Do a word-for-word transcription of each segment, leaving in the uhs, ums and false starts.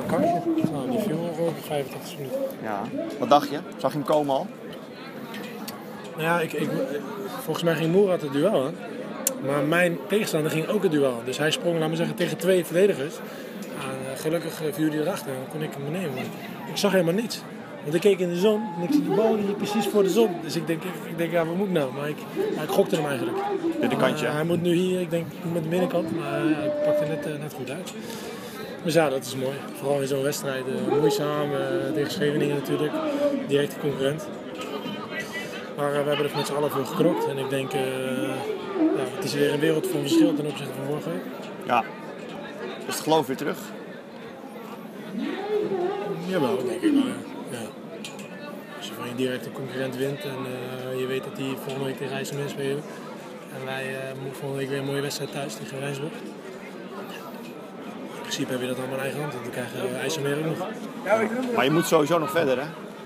kansje. Nou, die viel ongeveer vijfentachtig minuten. Ja. Wat dacht je? Zag je hem komen al? Nou ja, ik, ik, volgens mij ging Moerat het duel aan. Maar mijn tegenstander ging ook het duel aan. Dus hij sprong, laat maar zeggen, tegen twee verdedigers. En, gelukkig viel hij erachter en dan kon ik hem nemen. Maar ik zag helemaal niets. Want ik keek in de zon en ik zie die bal hier precies voor de zon. Dus ik denk, ik, ik denk ja, wat moet ik nou? Maar ik, maar ik gokte hem eigenlijk. Dit de kantje? Uh, hij moet nu hier, ik denk met de binnenkant, maar uh, hij pakte net, uh, net goed uit. Dus ja, dat is mooi. Vooral in zo'n wedstrijd. Uh, moeizaam, uh, tegen Scheveningen natuurlijk. Directe concurrent. Maar uh, we hebben er met z'n allen voor gekrokt. En ik denk, uh, ja, het is weer een wereld van verschil ten opzichte van vorige week. Ja. Is het geloof weer terug? Jawel, denk ik wel, ja. Ja. Als je van je directe concurrent wint en uh, je weet dat die volgende week tegen IJsselmeer spelen. En wij uh, moeten volgende week weer een mooie wedstrijd thuis tegen Rijnsburg. In principe heb je dat allemaal in eigen hand, want dan krijgen we IJsselmeer ook nog. Maar je moet sowieso nog verder, hè?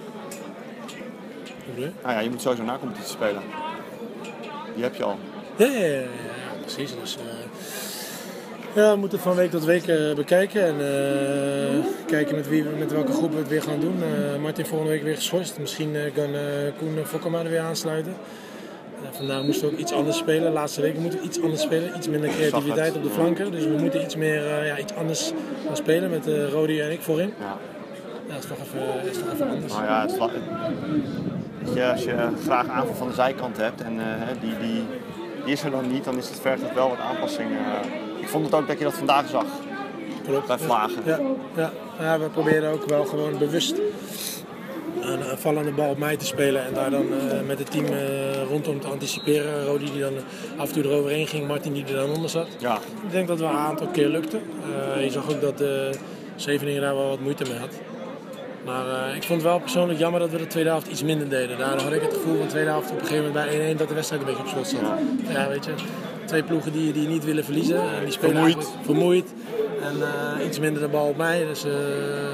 Hoe bedoel je? Nou ja, je moet sowieso na competitie spelen. Die heb je al. Ja, ja, ja, ja, ja precies. Dus, uh, ja, we moeten het van week tot week uh, bekijken en uh, kijken met, wie, met welke groep we het weer gaan doen. Uh, Martin volgende week weer geschorst. Misschien uh, kan uh, Koen Fokkema er weer aansluiten. Uh, vandaag moesten we ook iets anders spelen. De laatste weken moeten we iets anders spelen. Iets minder creativiteit op de flanken. Dus we moeten iets meer uh, ja, iets anders gaan spelen met uh, Rodi en ik voorin. Ja. Ja, dat is toch even, is toch even anders. Nou ja, het, weet je, als je graag aanval van de zijkant hebt en uh, die, die, die is er dan niet, dan is het vergt het wel wat aanpassing. Uh, ik vond het ook dat je dat vandaag zag. Klopt. Bij Vlagen. Ja, ja, ja, we proberen ook wel gewoon bewust een, een vallende bal op mij te spelen en daar dan uh, met het team uh, rondom te anticiperen. Rodi die dan af en toe eroverheen ging, Martin die er dan onder zat. Ja. Ik denk dat we een aantal keer lukte. Uh, je zag ook dat uh, Scheveningen daar wel wat moeite mee had. Maar uh, ik vond het wel persoonlijk jammer dat we de tweede helft iets minder deden. Daardoor had ik het gevoel van de tweede helft op een gegeven moment bij één-één dat de wedstrijd een beetje op slot zat. Ja, ja weet je, twee ploegen die, die niet willen verliezen. En die spelen vermoeid. vermoeid. En uh, iets minder de bal op mij. Dus uh,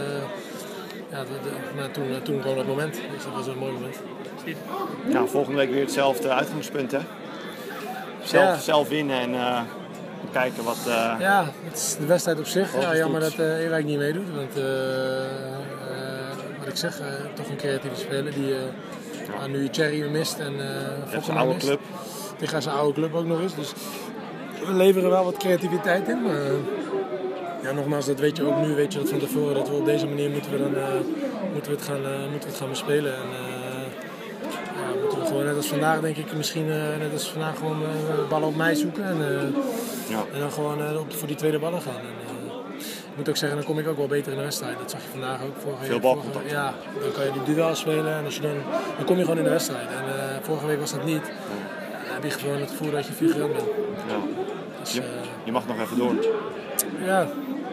ja, de, de, nou, toen, uh, toen kwam dat moment. Dus dat was een mooi moment. Ja, volgende week weer hetzelfde uitgangspunt, hè? Zelf, ja. zelf winnen en uh, kijken wat... Uh... Ja, het is de wedstrijd op zich. Ja, jammer goed. dat uh, Ewijk niet meedoet. Want uh, uh, wat ik zeg, uh, toch een creatieve speler die uh, ja. nu Thierry mist en uh, Fokkema mist. Club. Tegen zijn oude club ook nog eens. Dus we leveren wel wat creativiteit in. Maar, uh, ja, nogmaals, dat weet je ook nu, weet je dat van tevoren, dat we op deze manier moeten we, dan, uh, moeten we, het, gaan, uh, moeten we het gaan bespelen. En, uh, ja, moeten we gewoon net als vandaag, denk ik, misschien uh, net als vandaag gewoon uh, ballen op mij zoeken. En, uh, ja. en dan gewoon uh, op, voor die tweede ballen gaan. En, uh, ik moet ook zeggen, dan kom ik ook wel beter in de wedstrijd. Dat zag je vandaag ook. Vorige Veel balcontact. Vorige, ja, dan kan je die duel spelen en als je dan, dan kom je gewoon in de wedstrijd. En uh, vorige week was dat niet. Ja. Dan heb je gewoon het gevoel dat je figurant bent. Ja. Dus, je, uh, je mag nog even door. Ja.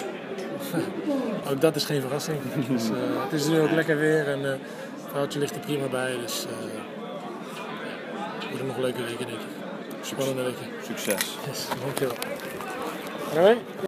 Ook dat is geen verrassing. Dus, uh, het is nu ook lekker weer en uh, het veldje ligt er prima bij. Dus uh, het worden nog leuke weken, denk ik. Spannende weken. Succes. Yes, dankjewel. Alright.